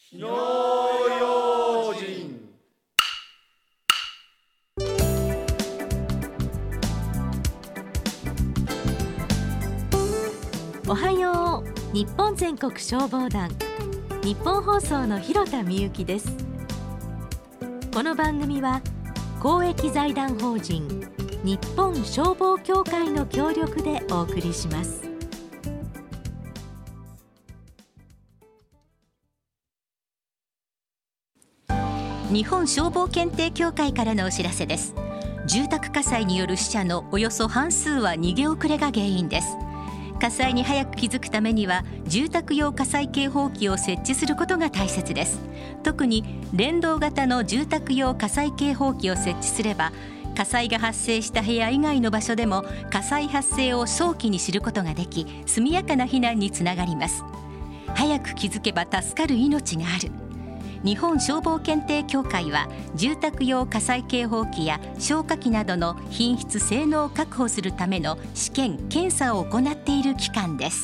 火の用心。 おはよう。日本全国消防団、日本放送の広田美由です。この番組は公益財団法人日本消防協会の協力でお送りします。 日本消防検定協会からのお知らせです。住宅火災による死者のおよそ半数は逃げ遅れが原因です。火災に早く気づくためには住宅用火災警報器を設置することが大切です。特に連動型の住宅用火災警報器を設置すれば、火災が発生した部屋以外の場所でも火災発生を早期に知ることができ、速やかな避難につながります。早く気づけば助かる命がある。日本消防検定協会は住宅用火災警報器や消火器などの品質性能を確保するための試験・検査を行っている機関です。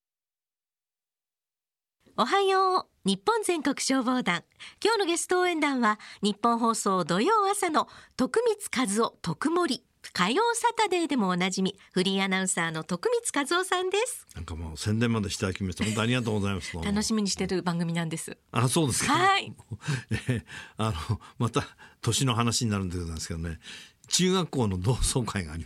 おはよう。日本全国消防団、今日のゲスト応援団は日本放送土曜朝の徳光和夫徳森、火曜サタデーでもおなじみフリーアナウンサーの徳光和夫さんです。 なんかもう宣伝までしていただきまして本当ありがとうございます。 楽しみにしている番組なんです。 あ、そうですか。 はい。 また年の話になるんでございますけどね、中学校の同窓会があります。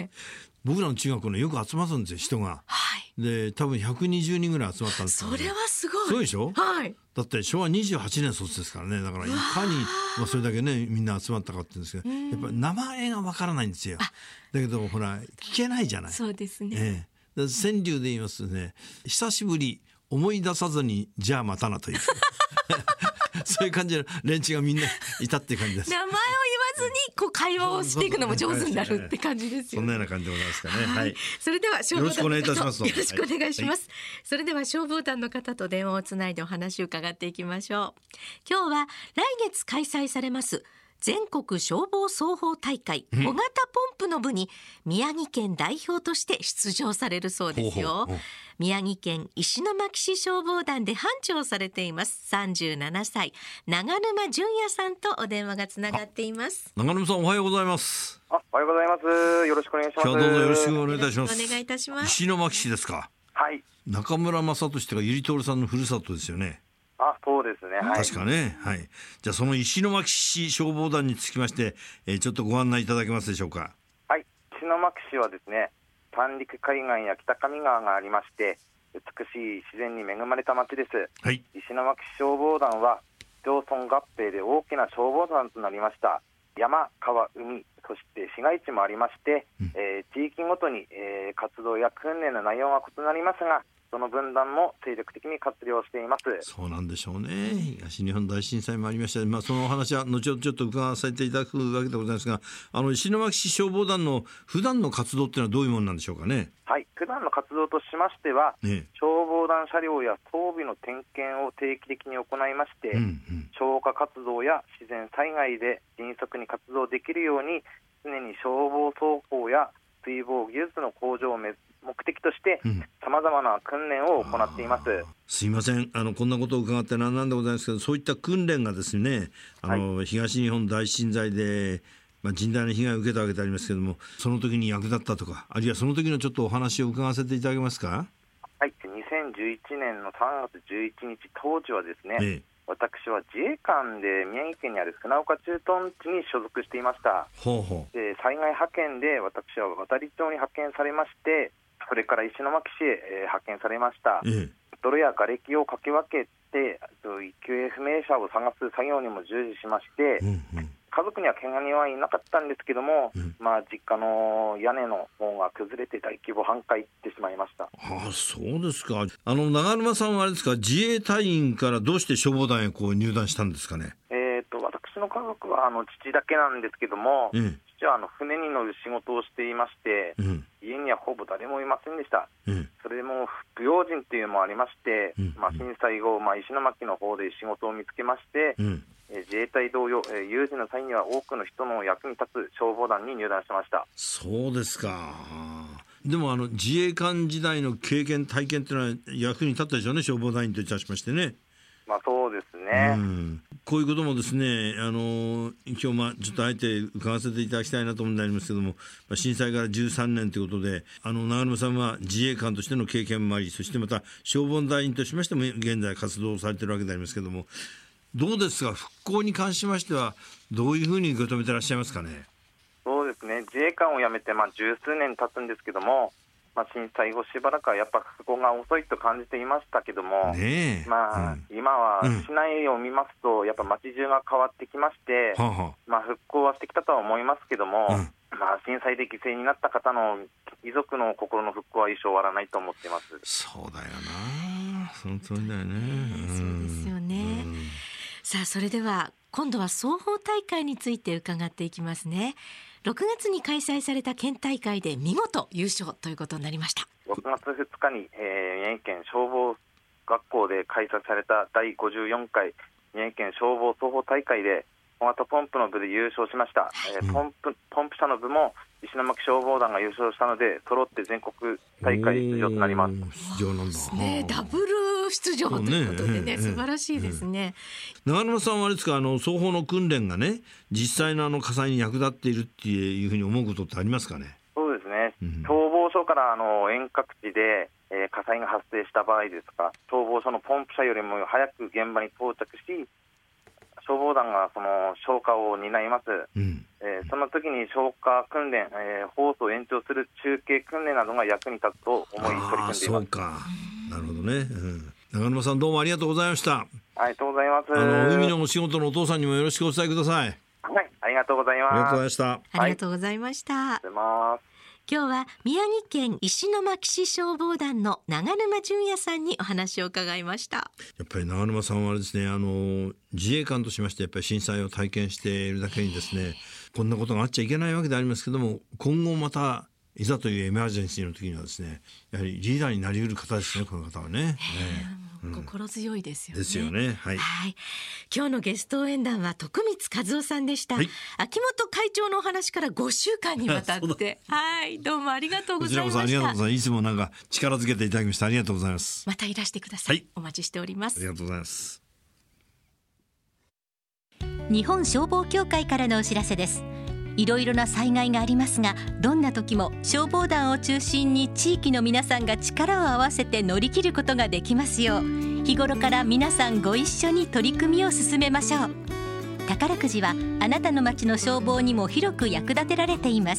僕らの中学校のよく集まったんですよ、人が。 はい。 で多分120人ぐらい集まったんですけど、 それはすごい。 そうでしょ。 はい。 だって昭和28年卒ですからね。だからいかにそれだけねみんな集まったかって言うんですけど、やっぱり名前がわからないんですよ。だけどほら聞けないじゃない。 そうですね。 川柳で言いますとね、久しぶり思い出さずにじゃあまたなというそういう感じの連中がみんないたっていう感じです。 名前を言わずにこう会話をしていくのも上手になるって感じですよね。 そんなような感じでございますかね。はい。 それでは消防団の方、 よろしくお願いいたします。 よろしくお願いします。それでは消防団の方と電話をつないでお話を伺っていきましょう。今日は来月開催されます全国消防操法大会小型ポンプの部に宮城県代表として出場されるそうですよ。宮城県石巻市消防団で班長をされています37歳長沼淳也さんとお電話がつながっています。 長沼さんおはようございます。 おはようございます。よろしくお願いします。 今日はどうぞよろしくお願いいたします。 お願いいたします。 石巻市ですか。 はい。 中村正俊がゆりとおるさんのふるさとですよね。 そうですね。はい、 確かね。はい。じゃあその石巻市消防団につきまして、ちょっとご案内いただけますでしょうか。 はい。石巻市はですね、三陸海岸や北上川がありまして、美しい自然に恵まれた町です。 はい。 石巻市消防団は町村合併で大きな消防団となりました。山、川、海、そして市街地もありまして、地域ごとに、活動や訓練の内容が異なりますが、その分団も精力的に活用しています。 そうなんでしょうね。東日本大震災もありました、そのお話は後ほどちょっと伺わせていただくわけでございますが、石巻市消防団の普段の活動っていうのはどういうものなんでしょうかね。 はい、普段の活動としましては、消防団車両や装備の点検を定期的に行いまして、消火活動や自然災害で迅速に活動できるように常に消防操法や水防技術の向上を目的としてさまざまな訓練を行っています。 すいません、こんなことを伺ってなんでございますけど、そういった訓練がですね、東日本大震災で、甚大な被害を受けたわけでありますけれども、その時に役立ったとか、あるいはその時のちょっとお話を伺わせていただけますか。 はい、2011年の3月11日当時はですね、私は自衛官で宮城県にある船岡駐屯地に所属していました。で災害派遣で私は渡里町に派遣されまして、それから石巻市へ派遣されました。泥や瓦礫をかき分けて行方不明者を探す作業にも従事しまして、家族には怪我人はいなかったんですけども、実家の屋根の方が崩れて大規模半壊してしまいました。 そうですか。長沼さんはあれですか、自衛隊員からどうして消防団へ入団したんですかね。 私の家族は父だけなんですけども、父は船に乗る仕事をしていまして、家にはほぼ誰もいませんでした。それも不用心というのもありまして、震災後、石巻の方で仕事を見つけまして、自衛隊同様、有事の際には多くの人の役に立つ消防団に入団しました。 そうですか。でも自衛官時代の経験体験というのは役に立ったでしょうね、消防団員といたしましてね。 そうですね、 こういうこともですね、今日ちょっとあえて伺わせていただきたいなと思うんでありますけども、震災から13年ということで、長沼さんは自衛官としての経験もあり、そしてまた消防団員としましても現在活動されているわけでありますけども、どうですか、復興に関しましてはどういうふうに受け止めていらっしゃいますかね。 そうですね、自衛官を辞めて十数年経つんですけども、震災後しばらくはやっぱ復興が遅いと感じていましたけども、今は市内を見ますとやっぱ街中が変わってきまして、復興はしてきたとは思いますけども、震災で犠牲になった方の遺族の心の復興は一生終わらないと思っています。 そうだよな、その通りだよね、 そうですよね、さあそれでは今度は双方大会について伺っていきますね。6月に開催された県大会で見事優勝ということになりました。 6月2日に、宮城県消防学校で開催された第54回宮城県消防双方大会で小型ポンプの部で優勝しました、ポンプ車の部も石巻消防団が優勝したので揃って全国大会出場となります。 出場なんだ、 ダブル出場ということでね、素晴らしいですね。 長沼さんはあれですか、双方の訓練がね実際の火災に役立っているっていうふうに思うことってありますかね。 そうですね、消防署から遠隔地で、火災が発生した場合ですか、消防署のポンプ車よりも早く現場に到着し消防団がその消火を担います、その時に消火訓練、ホースを延長する中継訓練などが役に立つと思い取り組んでいます。 そうか、なるほどね、長沼さんどうもありがとうございました。 ありがとうございます。 海のお仕事のお父さんにもよろしくお伝えください。 はい、ありがとうございます。 ありがとうございました。 ありがとうございました。今日は宮城県石巻市消防団の長沼淳也さんにお話を伺いました。 やっぱり長沼さんはですね、自衛官としましてやっぱり震災を体験しているだけにですね、こんなことがあっちゃいけないわけでありますけども、今後またいざというエマージェンシーの時にはですね、やはりリーダーになりうる方ですね、この方はね。 心強いですよね。 ですよね。はい。 今日のゲスト応援団は徳光和夫さんでした。秋元会長のお話から5週間にわたって、どうもありがとうございました。 こちらこそありがとうございます。いつもなんか力づけていただきましてありがとうございます。 またいらしてください。お待ちしております。 ありがとうございます。 日本消防協会からのお知らせです。いろいろな災害がありますが、どんな時も消防団を中心に地域の皆さんが力を合わせて乗り切ることができますよう、日頃から皆さんご一緒に取り組みを進めましょう。宝くじはあなたの町の消防にも広く役立てられています。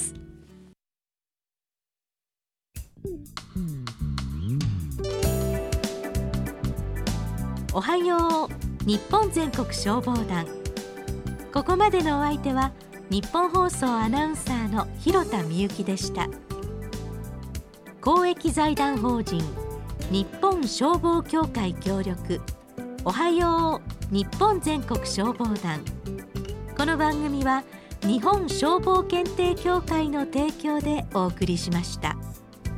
おはよう日本全国消防団。ここまでのお相手は日本放送アナウンサーの広田みゆきでした。公益財団法人日本消防協会協力、おはよう日本全国消防団。この番組は日本消防検定協会の提供でお送りしました。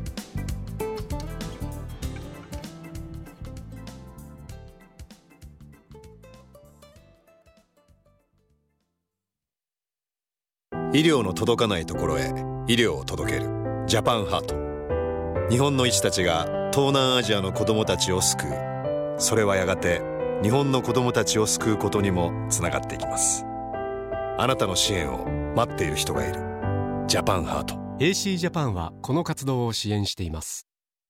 医療の届かないところへ医療を届けるジャパンハート。日本の医師たちが東南アジアの子どもたちを救う。それはやがて日本の子どもたちを救うことにもつながっていきます。あなたの支援を待っている人がいる。ジャパンハート。 AC ジャパンはこの活動を支援しています。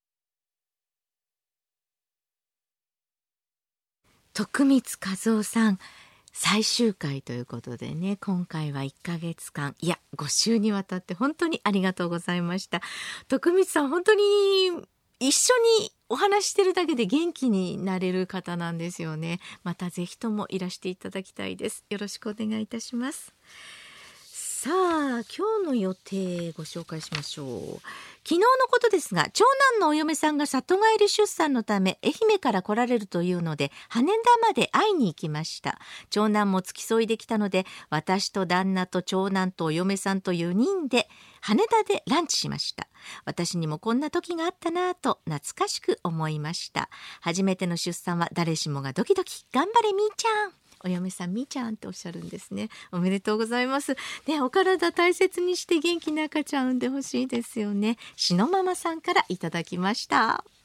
徳光和夫さん、最終回ということでね、今回は1ヶ月間、いや5週にわたって本当にありがとうございました。徳光さん、本当に一緒にお話してるだけで元気になれる方なんですよね。またぜひともいらしていただきたいです。よろしくお願いいたします。さあ、今日の予定ご紹介しましょう。昨日のことですが、長男のお嫁さんが里帰り出産のため愛媛から来られるというので、羽田まで会いに行きました。長男も付き添いできたので、私と旦那と長男とお嫁さんと4人で羽田でランチしました。私にもこんな時があったなぁと懐かしく思いました。初めての出産は誰しもがドキドキ。頑張れみーちゃん。お嫁さんみーちゃんっておっしゃるんですね。おめでとうございます。ね、お体大切にして元気な赤ちゃん産んでほしいですよね。しのママさんからいただきました。